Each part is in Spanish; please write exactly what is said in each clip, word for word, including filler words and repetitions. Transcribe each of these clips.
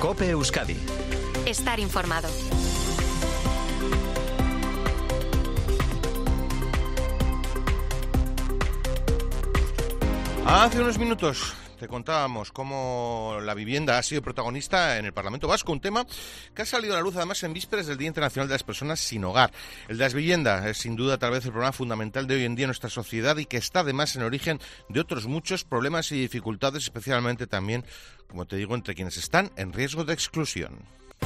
COPE Euskadi. Estar informado. Hace unos minutos te contábamos cómo la vivienda ha sido protagonista en el Parlamento Vasco, un tema que ha salido a la luz además en vísperas del Día Internacional de las Personas sin Hogar. El de las viviendas es sin duda tal vez el problema fundamental de hoy en día en nuestra sociedad y que está además en origen de otros muchos problemas y dificultades, especialmente también, como te digo, entre quienes están en riesgo de exclusión.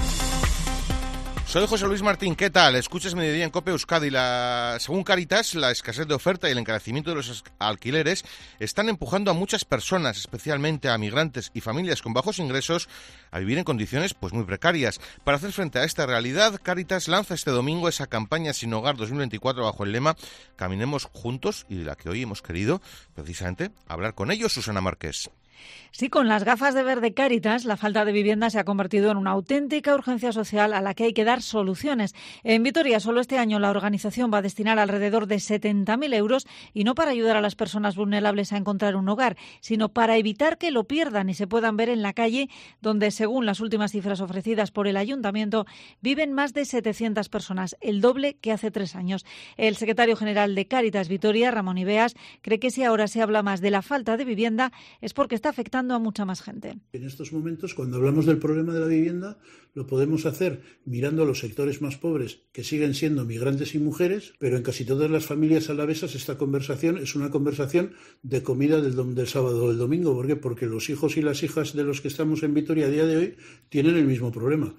Soy José Luis Martín, ¿qué tal? Escuchas Mediodía en COPE Euskadi. La... Según Cáritas, la escasez de oferta y el encarecimiento de los alquileres están empujando a muchas personas, especialmente a migrantes y familias con bajos ingresos, a vivir en condiciones pues muy precarias. Para hacer frente a esta realidad, Cáritas lanza este domingo esa campaña Sin Hogar dos mil veinticuatro bajo el lema Caminemos Juntos, y de la que hoy hemos querido precisamente hablar con ellos. Susana Márquez. Sí, con las gafas de ver de Cáritas, la falta de vivienda se ha convertido en una auténtica urgencia social a la que hay que dar soluciones. En Vitoria, solo este año, la organización va a destinar alrededor de setenta mil euros, y no para ayudar a las personas vulnerables a encontrar un hogar, sino para evitar que lo pierdan y se puedan ver en la calle, donde, según las últimas cifras ofrecidas por el Ayuntamiento, viven más de setecientas personas, el doble que hace tres años. El secretario general de Cáritas Vitoria, Ramón Ibeas, cree que si ahora se habla más de la falta de vivienda es porque está afectando a mucha más gente. En estos momentos, cuando hablamos del problema de la vivienda, lo podemos hacer mirando a los sectores más pobres, que siguen siendo migrantes y mujeres, pero en casi todas las familias alavesas esta conversación es una conversación de comida del, del sábado o del domingo. ¿Por qué? Porque los hijos y las hijas de los que estamos en Vitoria a día de hoy tienen el mismo problema.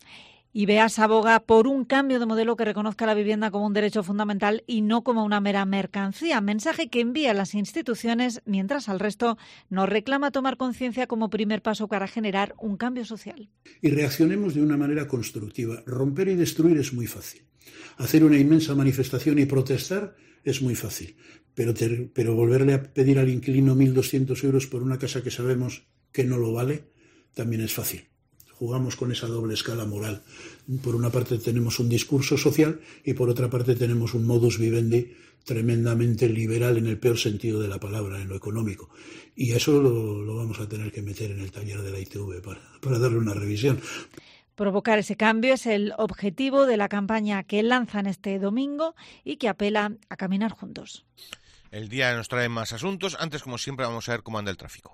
Ibeas aboga por un cambio de modelo que reconozca la vivienda como un derecho fundamental y no como una mera mercancía, mensaje que envía a las instituciones, mientras al resto nos reclama tomar conciencia como primer paso para generar un cambio social. Y reaccionemos de una manera constructiva. Romper y destruir es muy fácil. Hacer una inmensa manifestación y protestar es muy fácil. Pero, ter, pero volverle a pedir al inquilino mil doscientos euros por una casa que sabemos que no lo vale, también es fácil. Jugamos con esa doble escala moral. Por una parte tenemos un discurso social y por otra parte tenemos un modus vivendi tremendamente liberal en el peor sentido de la palabra, en lo económico. Y eso lo, lo vamos a tener que meter en el taller de la I T V para, para darle una revisión. Provocar ese cambio es el objetivo de la campaña que lanzan este domingo y que apela a caminar juntos. El día nos trae más asuntos. Antes, como siempre, vamos a ver cómo anda el tráfico.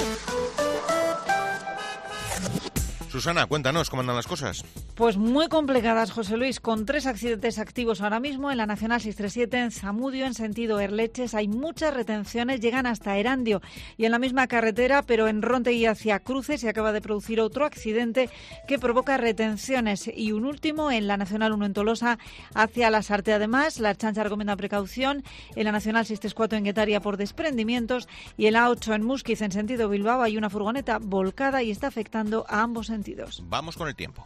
Susana, cuéntanos, ¿cómo andan las cosas? Pues muy complicadas, José Luis, con tres accidentes activos ahora mismo en la Nacional seiscientos treinta y siete, en Zamudio, en sentido Erleches. Hay muchas retenciones, llegan hasta Erandio. Y en la misma carretera, pero en Rontegui hacia Cruces, se acaba de producir otro accidente que provoca retenciones. Y un último en la Nacional uno en Tolosa hacia Lasarte. Además, la Ertzaintza recomienda precaución en la Nacional seiscientos treinta y cuatro en Guetaria por desprendimientos, y en la ocho en Musquiz, en sentido Bilbao, hay una furgoneta volcada y está afectando a ambos sentidos. Vamos con el tiempo.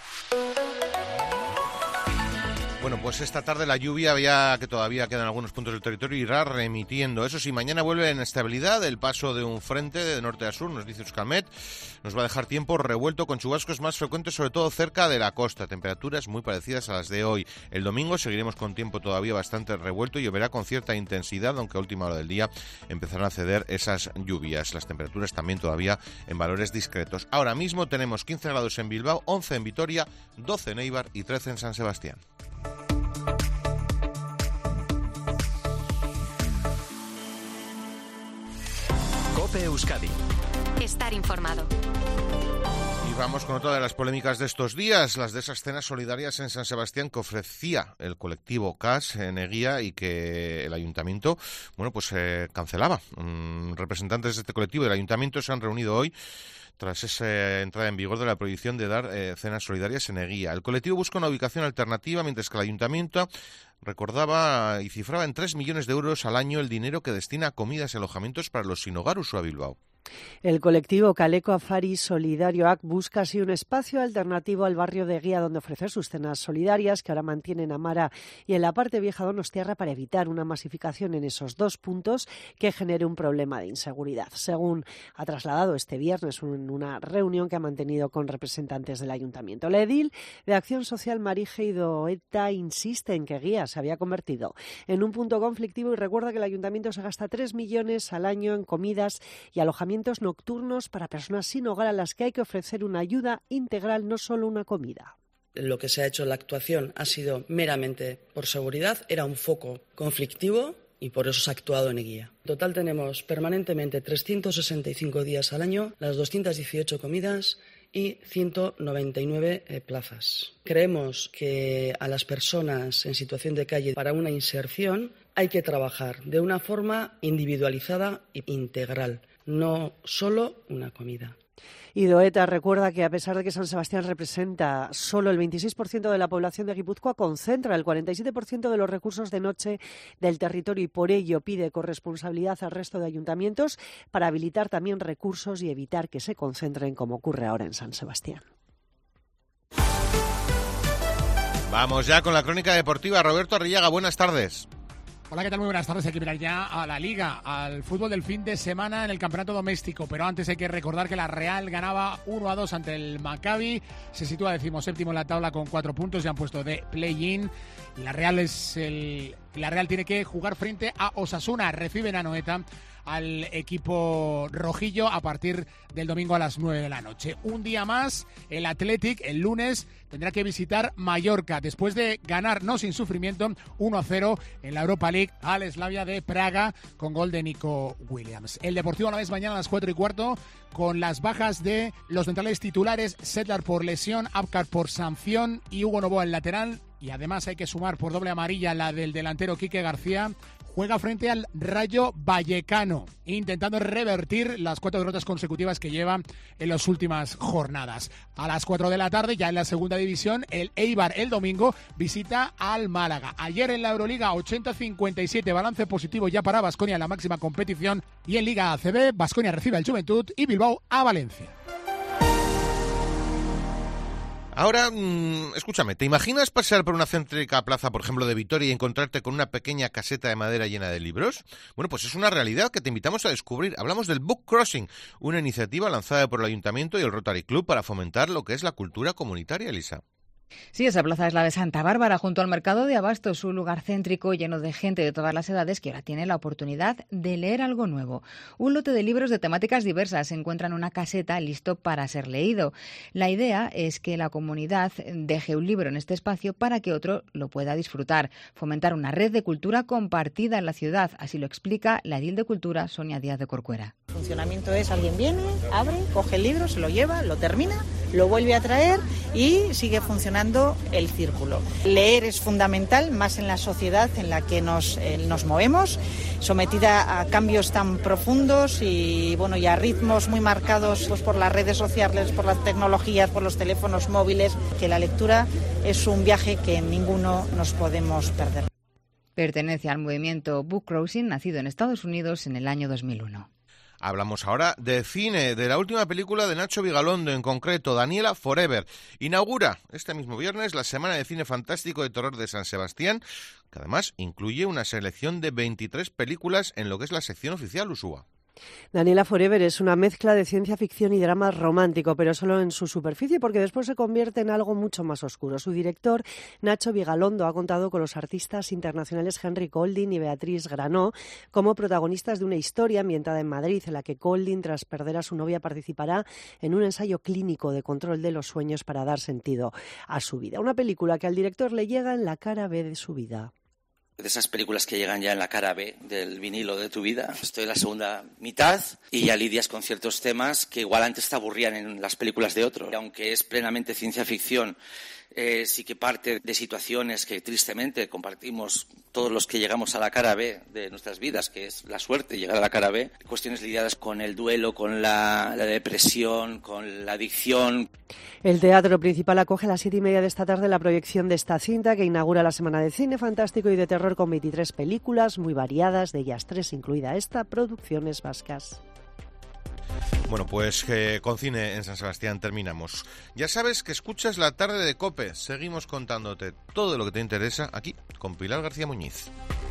Bueno, pues esta tarde la lluvia, ya que todavía quedan algunos puntos del territorio, irá remitiendo. Eso sí, mañana vuelve en estabilidad el paso de un frente de norte a sur, nos dice Euskalmet. Nos va a dejar tiempo revuelto con chubascos más frecuentes, sobre todo cerca de la costa. Temperaturas muy parecidas a las de hoy. El domingo seguiremos con tiempo todavía bastante revuelto y lloverá con cierta intensidad, aunque a última hora del día empezarán a ceder esas lluvias. Las temperaturas también todavía en valores discretos. Ahora mismo tenemos quince grados en Bilbao, once en Vitoria, doce en Eibar y trece en San Sebastián. COPE Euskadi. Estar informado. Y vamos con otra de las polémicas de estos días, las de esas cenas solidarias en San Sebastián que ofrecía el colectivo C A S en Eguía y que el ayuntamiento, bueno, pues eh, cancelaba. Mm, representantes de este colectivo y del ayuntamiento se han reunido hoy tras esa entrada en vigor de la prohibición de dar eh, cenas solidarias en Eguía. El colectivo busca una ubicación alternativa, mientras que el ayuntamiento recordaba y cifraba en tres millones de euros al año el dinero que destina a comidas y alojamientos para los sin hogar uso a Bilbao. El colectivo Kaleko Afari Solidarioak busca así un espacio alternativo al barrio de Eguía donde ofrecer sus cenas solidarias que ahora mantienen Amara y en la parte vieja Donostiarra para evitar una masificación en esos dos puntos que genere un problema de inseguridad, según ha trasladado este viernes en una reunión que ha mantenido con representantes del ayuntamiento. La edil de Acción Social Marije Idoeta insiste en que Eguía se había convertido en un punto conflictivo y recuerda que el ayuntamiento se gasta tres millones al año en comidas y alojamientos nocturnos para personas sin hogar a las que hay que ofrecer una ayuda integral, no solo una comida. Lo que se ha hecho en la actuación ha sido meramente por seguridad, era un foco conflictivo y por eso se ha actuado en Eguía. En total tenemos permanentemente trescientos sesenta y cinco días al año, las doscientas dieciocho comidas y ciento noventa y nueve eh, plazas. Creemos que a las personas en situación de calle para una inserción hay que trabajar de una forma individualizada e integral, no solo una comida. Y Doeta recuerda que a pesar de que San Sebastián representa solo el veintiséis por ciento de la población de Guipúzcoa, concentra el cuarenta y siete por ciento de los recursos de noche del territorio y por ello pide corresponsabilidad al resto de ayuntamientos para habilitar también recursos y evitar que se concentren como ocurre ahora en San Sebastián. Vamos ya con la crónica deportiva. Roberto Arrillaga, buenas tardes. Hola, ¿qué tal? Muy buenas tardes. Hay que mirar ya a la Liga, al fútbol del fin de semana en el campeonato doméstico. Pero antes hay que recordar que la Real ganaba uno a dos ante el Maccabi. Se sitúa decimoséptimo en la tabla con cuatro puntos. Ya han puesto de play-in. Y la Real, es el... la Real tiene que jugar frente a Osasuna. Reciben a Anoeta al equipo rojillo a partir del domingo a las nueve de la noche. Un día más, el Athletic el lunes tendrá que visitar Mallorca después de ganar, no sin sufrimiento, uno a cero en la Europa League al Slavia de Praga con gol de Nico Williams. El Deportivo Alavés mañana a las cuatro y cuarto con las bajas de los centrales titulares, Sedlar por lesión, Abkar por sanción y Hugo Novoa el lateral. Y además hay que sumar por doble amarilla la del delantero Quique García. Juega frente al Rayo Vallecano, intentando revertir las cuatro derrotas consecutivas que lleva en las últimas jornadas. A las cuatro de la tarde, ya en la segunda división, el Eibar el domingo visita al Málaga. Ayer en la Euroliga, ochenta a cincuenta y siete, balance positivo ya para Baskonia en la máxima competición. Y en Liga A C B, Baskonia recibe al Juventud y Bilbao a Valencia. Ahora, mmm, escúchame, ¿te imaginas pasear por una céntrica plaza, por ejemplo, de Vitoria y encontrarte con una pequeña caseta de madera llena de libros? Bueno, pues es una realidad que te invitamos a descubrir. Hablamos del Book Crossing, una iniciativa lanzada por el Ayuntamiento y el Rotary Club para fomentar lo que es la cultura comunitaria, Elisa. Sí, esa plaza es la de Santa Bárbara, junto al mercado de abastos, un lugar céntrico lleno de gente de todas las edades que ahora tiene la oportunidad de leer algo nuevo. Un lote de libros de temáticas diversas se encuentra en una caseta listo para ser leído. La idea es que la comunidad deje un libro en este espacio para que otro lo pueda disfrutar, fomentar una red de cultura compartida en la ciudad, así lo explica la edil de Cultura, Sonia Díaz de Corcuera. El funcionamiento es: alguien viene, abre, coge el libro, se lo lleva, lo termina, lo vuelve a traer y sigue funcionando el círculo. Leer es fundamental, más en la sociedad en la que nos, eh, nos movemos, sometida a cambios tan profundos y, bueno, y a ritmos muy marcados pues, por las redes sociales, por las tecnologías, por los teléfonos móviles, que la lectura es un viaje que ninguno nos podemos perder. Pertenece al movimiento Book Crossing, nacido en Estados Unidos en el año dos mil uno. Hablamos ahora de cine, de la última película de Nacho Vigalondo, en concreto, Daniela Forever. Inaugura este mismo viernes la Semana de Cine Fantástico de Terror de San Sebastián, que además incluye una selección de veintitrés películas en lo que es la sección oficial, Usúa. Daniela Forever es una mezcla de ciencia ficción y drama romántico, pero solo en su superficie, porque después se convierte en algo mucho más oscuro. Su director, Nacho Vigalondo, ha contado con los artistas internacionales Henry Golding y Beatriz Granó como protagonistas de una historia ambientada en Madrid, en la que Golding, tras perder a su novia, participará en un ensayo clínico de control de los sueños para dar sentido a su vida. Una película que al director le llega en la cara B de su vida. De esas películas que llegan ya en la cara B del vinilo de tu vida. Estoy en la segunda mitad y ya lidias con ciertos temas que igual antes te aburrían en las películas de otro. Aunque es plenamente ciencia ficción, eh, sí que parte de situaciones que tristemente compartimos todos los que llegamos a la cara B de nuestras vidas, que es la suerte de llegar a la cara B. Cuestiones lidiadas con el duelo, con la, la depresión, con la adicción. El Teatro Principal acoge a las siete y media de esta tarde la proyección de esta cinta que inaugura la Semana de Cine Fantástico y de Terror con veintitrés películas muy variadas, de ellas tres, incluida esta, producciones vascas. Bueno, pues eh, con cine en San Sebastián terminamos. Ya sabes que escuchas La Tarde de COPE. Seguimos contándote todo lo que te interesa aquí con Pilar García Muñiz.